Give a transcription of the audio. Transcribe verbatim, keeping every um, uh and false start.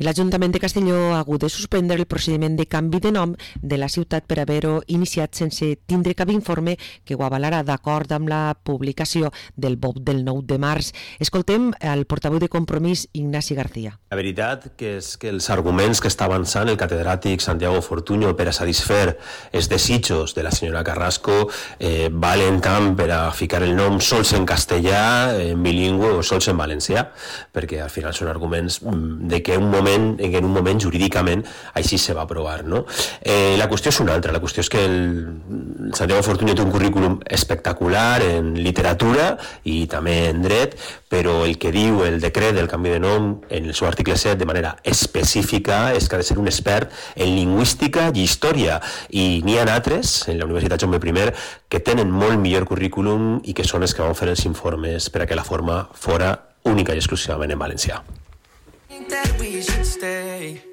L'Ajuntament de Castelló ha hagut de suspendre el procediment de canvi de nom de la ciutat per haver-ho iniciat sense tindre cap informe que ho avalarà d'acord amb la publicació del B O P del nou de març. Escoltem el portaveu de Compromís, Ignasi García. La veritat que és que els arguments que està avançant el catedràtic Santiago Fortuño per a satisfer els desitjos de la senyora Carrasco eh, valen tant per a ficar el nom sols en castellà, en bilingüe o sols en valencià, perquè al final són arguments de que un moment, en un moment jurídicament així se va aprovar, no? Eh, la qüestió és una altra, la qüestió és que el, el Santiago Fortuño té un currículum espectacular en literatura i també en dret, però el que diu el decret del canvi de nom en el seu article set de manera específica és que ha de ser un expert en lingüística i història, i n'hi ha altres en la Universitat Jaume I que tenen molt millor currículum i que són els que van fer els informes per a que la forma fora única i exclusivament en valencià.